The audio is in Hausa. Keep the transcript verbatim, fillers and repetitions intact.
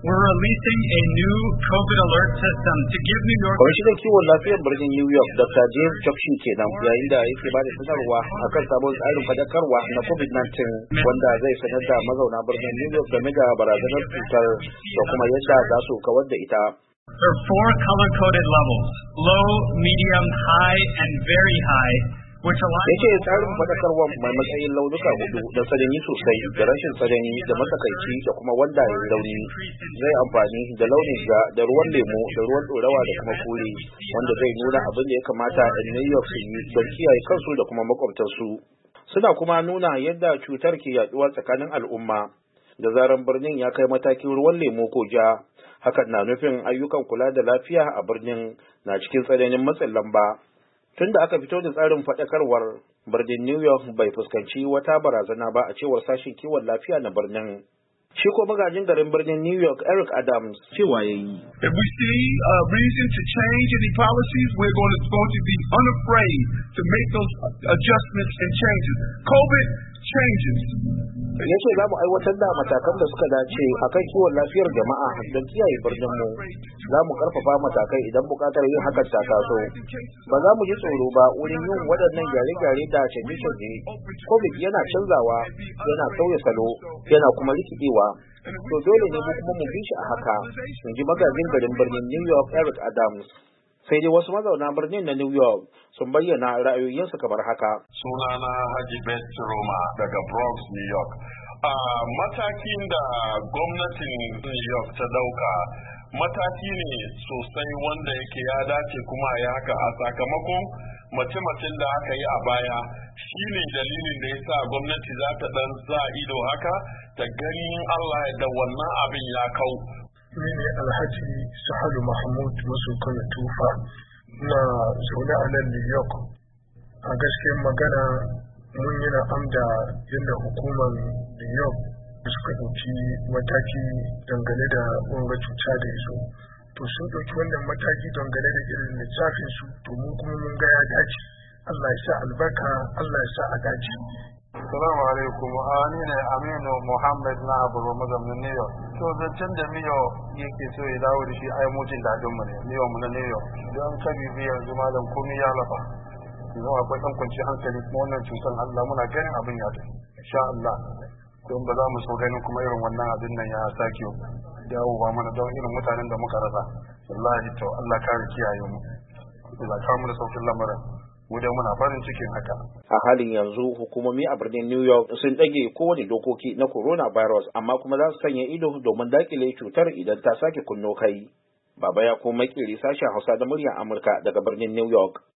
We're releasing a new COVID alert system to give New York. Kwamishinan kiwon lafiyar birnin New York, Doctor James Chokshi kenan yayin da yake ba da sanarwa akan sabon tsarin fadakarwa na COVID nineteen wanda zai sanar da mazauna birnin New York game da barazanar cutar da kuma yadda za su kawar da ita. There are four color-coded levels: low, medium, high, and very high. Yake tsarin fadakarwa mai matsayin launuka hudu da tsanani sosai da rashin tsanani da matsakaici da kuma wanda ya rauni zai amfani da launin ja da ruwan lemo da ruwan dorawa da kuma kore wanda zai nuna abin da ya kamata a New York su yi don kiyaye kansu da kuma makwabtansu. Suna kuma nuna yadda cutar ke yaduwa tsakanin al'umma da zaran birnin ya kai matakin ruwan lemo ko ja. Hakan na nufin ayyukan kula da lafiya a birnin na cikin tsananin matsin lamba. Tun da aka fito da tsarin faɗakarwar, birnin New York bai fuskanci wata barazana ba a cewar sashen kiwon lafiya na birnin. Shi ko magajin garin birnin New York, Eric Adams, cewa ya yi. If we see a reason to change any policies, we're going to, going to be unafraid to make those adjustments and changes. COVID changes. Ya ce za mu aiwatar da matakan da suka dace a kan kiwon lafiyar jama'a don kiyaye birninmu. Za mu karfafa matakai idan bukatar yin hakan ta taso. Ba za mu ji tsoro ba wurin yin waɗannan gyare-gyare da canje-canje. COVID yana canzawa, yana sauya salo, yana kuma rikidewa. To dole ne mu kuma mu bi shi a haka, in ji magajin garin birnin New York, Eric Adams. Sai dai wasu mazauna birnin na New York sun bayyana ra'ayoyinsu kamar haka. Sunana Haji Bet Roma daga Bronx, New York. A matakin da gwamnatin New York ta dauka mataki ne sosai wanda yake ya dace kuma ya haka a sakamakon mace-macen da aka yi a baya shine dalilin da ya sa gwamnati za ta dan sa ido haka ta ganin Allah da wannan abin ya kau. Ni ne Alhaji Sahalu Mahmud Musu Kano Tufa na zaune a nan New York. A gaskiyar magana mun yi na'am da yadda hukumar New York suka ɗauki mataki dangane da wanga cuta da yazo. To sun ɗauki wannan mataki dangane da irin lissafin su to mun kuma mun ga ya dace. Allah ya sa albarka, Allah ya sa a dace. Assalamu alaikum. Ni ne Aminu Muhammad na Abu mazaunin New York. To zancen da New York yake so ya dawo da shi ai mutum dadin mu ne. New York mu na New York. Don kabi biyar zuma dan komai ya lafa. Yanzu akwai ɗan kwanci hankali kuma wannan cutar Allah muna ganin abin ya tafi. Insha Allah. Don ba za mu so ganin kuma irin wannan abin nan ya sake dawo ba mana don irin mutanen da muka rasa. Wallahi to Allah kare kiyaye mu. Allah ka mu da saukin lamarin. Mu da muna farin cikin haka. A halin yanzu hukumomi a birnin New York sun dage kowane dokoki na coronavirus amma kuma za su sanya ido domin dakile cutar idan ta sake kunno kai. Baba ya kuma kiri sashen Hausa da muryar Amurka daga birnin New York.